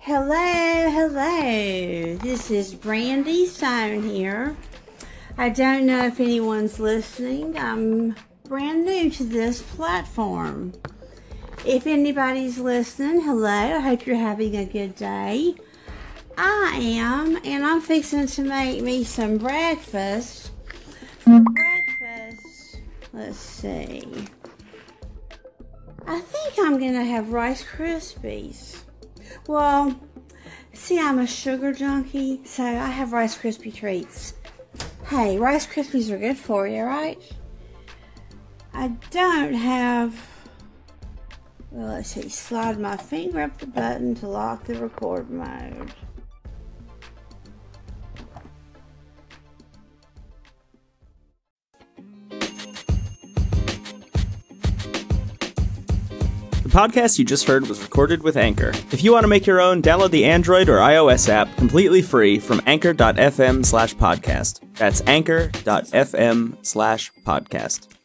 Hello. This is Brandy Stone here. I don't know if anyone's listening. I'm brand new to this platform. If anybody's listening, hello. I hope you're having a good day. I am, and I'm fixing to make me some breakfast. For breakfast, let's see. I think I'm going to have Rice Krispies. Well, see, I'm a sugar junkie, so I have Rice Krispie treats. Hey, Rice Krispies are good for you, right? I don't have... Well, let's see. Slide my finger up the button to lock the record mode. The podcast you just heard was recorded with Anchor. If you want to make your own, download the Android or iOS app completely free from anchor.fm/podcast. That's anchor.fm/podcast.